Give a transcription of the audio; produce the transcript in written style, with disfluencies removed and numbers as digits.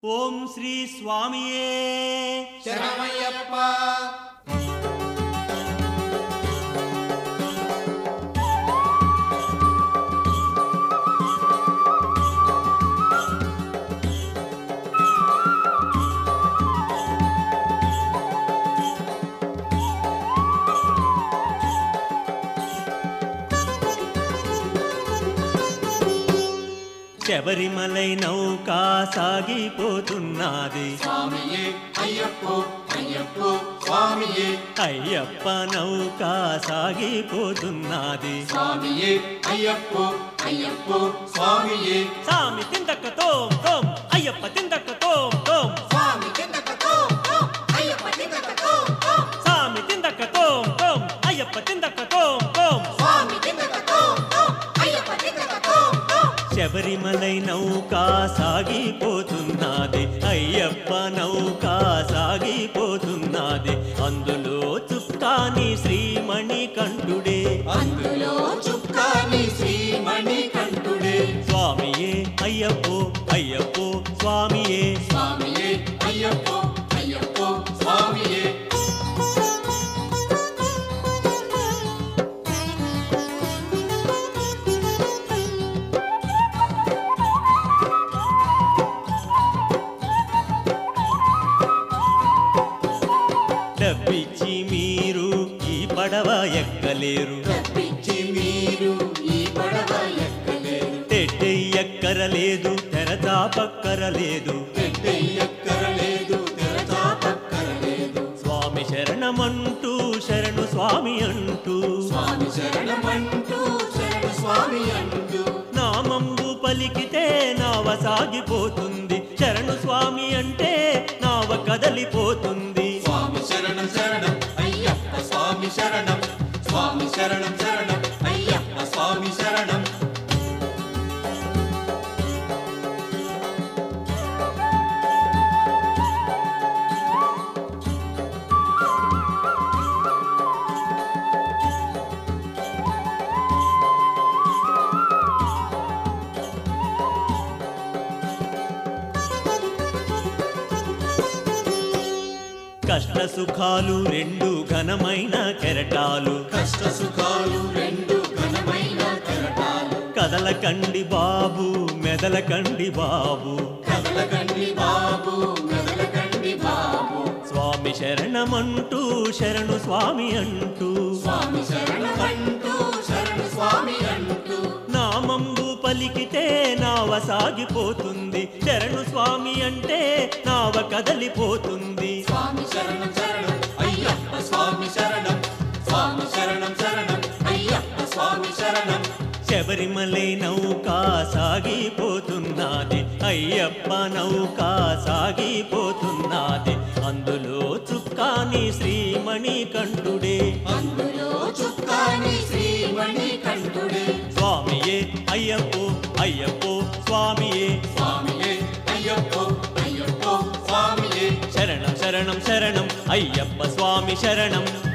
ఓం శ్రీ స్వామియే శరణమయ్యప్ప. శబరిమలై నౌకా సాగిపోతున్నది స్వామియే అయ్యప్పో అయ్యప్పో స్వామియే అయ్యప్ప నౌకా సాగిపోతున్నది స్వామియే అయ్యప్పో అయ్యప్పో స్వామియే సామి తిందక్క తోం తోం అయ్యప్ప తిందక్క తోం తోం స్వామి కిందకతో అయ్యప్ప కిందకతో సామి తిందక్క తోం తోం అయ్యప్ప తిందక్క తోం తోం స్వామి కిందకతో అయ్యప్ప కిందకతో శబరిమలై నౌకా సాగిపోతున్నది అయ్యప్ప నౌకా సాగిపోతున్నది అందులో చుక్కాని శ్రీమణి కంఠుడే అందులో చుక్కాని శ్రీమణి కంఠుడే స్వామియే అయ్యప్పో అయ్యప్పో స్వామియే స్వామియే అయ్యప్పో అయ్యప్పో స్వామియే డబ్బిచ్చి మీరు ఈ పడవ ఎక్కలేరు తప్పించి మీరు ఈ పడవ ఎక్కలేరు తెడ్డెయ్యక్కరలేదు తెరచాపక్కరలేదు ఎక్కరలేదు తెరచాపక్కరలేదు స్వామి శరణమంటూ శరణు స్వామి అంటూ స్వామి శరణమంటూ శరణ స్వామి అంటూ నామంబు పలికితే నావ సాగిపోతుంది శరణు స్వామి అంటే నావ కదలిపోతుంది స్వామి శరణం శరణం అయ్యప్ప స్వామి శరణం స్వామి శరణం శరణం అయ్యప్ప స్వామి శరణం కష్ట సుఖాలు రెండు ఘనమైన కెరటాలు కష్ట సుఖాలు రెండు ఘనమైన కెరటాలు కదలకండి బాబు మెదలకండి బాబు కదలకండి బాబు మెదలకండి బాబు స్వామి శరణమంటూ శరణు స్వామి అంటూ స్వామి శరణమంటూ శరణ స్వామి అంటూ నామంబు పలికితే నావ సాగిపోతుంది శరణు స్వామి అంటే నావ కదలిపోతుంది స్వామి శరణం శరణం అయ్యప్ప స్వామి శరణం స్వామి శరణం శరణం అయ్యప్ప స్వామి శరణం శబరిమలై నౌకా సాగిపోతున్నది అయ్యప్ప నౌకా సాగిపోతున్నది అందులో చుక్కాని శ్రీమణి కంఠుడే అందులో చుక్కాని శ్రీమణి కంఠుడే స్వామియే అయ్యప్పో అయ్యప్పో స్వామియే స్వామియే అయ్యప్పో అయ్యప్పో స్వామియే శరణం శరణం శరణం అయ్యప్ప స్వామి శరణం